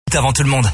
Avant tout le monde.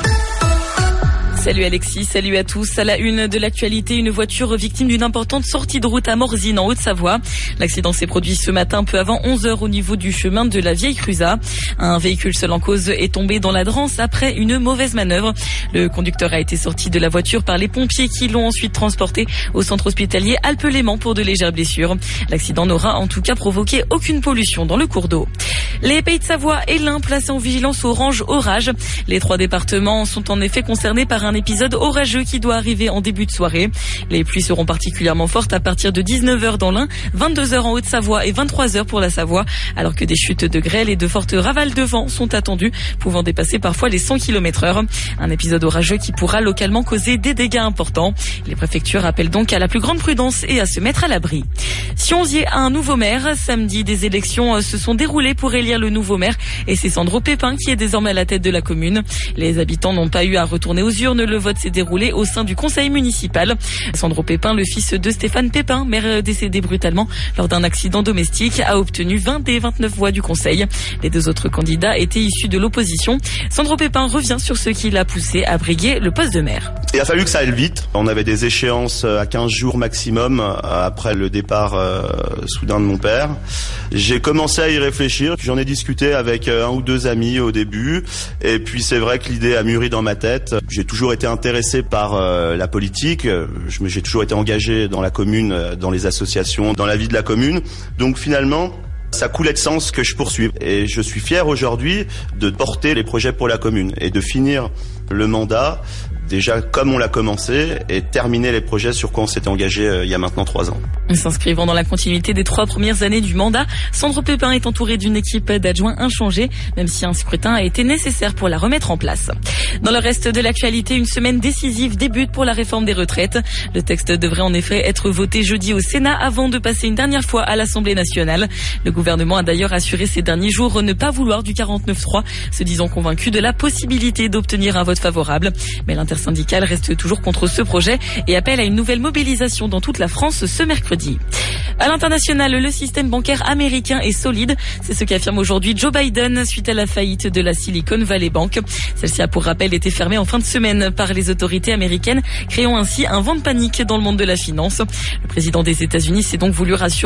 Salut Alexis, salut à tous. À la une de l'actualité, une voiture victime d'une importante sortie de route à Morzine en Haute-Savoie. L'accident s'est produit ce matin peu avant 11h au niveau du chemin de la Vieille Cruzat. Un véhicule seul en cause est tombé dans la Drance après une mauvaise manœuvre. Le conducteur a été sorti de la voiture par les pompiers qui l'ont ensuite transporté au centre hospitalier Alpes-Léman pour de légères blessures. L'accident n'aura en tout cas provoqué aucune pollution dans le cours d'eau. Les Pays de Savoie et l'Ain placés en vigilance orange orage. Les 3 départements sont en effet concernés par un épisode orageux qui doit arriver en début de soirée. Les pluies seront particulièrement fortes à partir de 19h dans l'Ain, 22h en Haute-Savoie et 23h pour la Savoie, alors que des chutes de grêle et de fortes ravales de vent sont attendues, pouvant dépasser parfois les 100 km/h. Un épisode orageux qui pourra localement causer des dégâts importants. Les préfectures appellent donc à la plus grande prudence et à se mettre à l'abri. Sionzier a un nouveau maire. Samedi, des élections se sont déroulées pour élire le nouveau maire et c'est Sandro Pépin qui est désormais à la tête de la commune. Les habitants n'ont pas eu à retourner aux urnes. Le vote s'est déroulé au sein du conseil municipal. Sandro Pépin, le fils de Stéphane Pépin, maire décédé brutalement lors d'un accident domestique, a obtenu 20 des 29 voix du conseil. Les 2 autres candidats étaient issus de l'opposition. Sandro Pépin revient sur ce qui l'a poussé à briguer le poste de maire. Il a fallu que ça aille vite. On avait des échéances à 15 jours maximum après le départ soudain de mon père. J'ai commencé à y réfléchir. J'en ai discuté avec 1 ou 2 amis au début. Et puis c'est vrai que l'idée a mûri dans ma tête. J'ai toujours été intéressé par la politique. J'ai toujours été engagé dans la commune, dans les associations, dans la vie de la commune. Donc finalement, ça coulait de sens que je poursuive. Et je suis fier aujourd'hui de porter les projets pour la commune et de finir le mandat déjà comme on l'a commencé et terminer les projets sur quoi on s'était engagé il y a maintenant 3 ans. S'inscrivant dans la continuité des 3 premières années du mandat, Sandro Pépin est entouré d'une équipe d'adjoints inchangée, même si un scrutin a été nécessaire pour la remettre en place. Dans le reste de l'actualité, une semaine décisive débute pour la réforme des retraites. Le texte devrait en effet être voté jeudi au Sénat avant de passer une dernière fois à l'Assemblée nationale. Le gouvernement a d'ailleurs assuré ces derniers jours ne pas vouloir du 49.3, se disant convaincu de la possibilité d'obtenir un vote favorable. Mais l'intersyndicale reste toujours contre ce projet et appelle à une nouvelle mobilisation dans toute la France ce mercredi. À l'international, le système bancaire américain est solide. C'est ce qu'affirme aujourd'hui Joe Biden suite à la faillite de la Silicon Valley Bank. Celle-ci a pour rappel été fermée en fin de semaine par les autorités américaines, créant ainsi un vent de panique dans le monde de la finance. Le président des États-Unis s'est donc voulu rassurer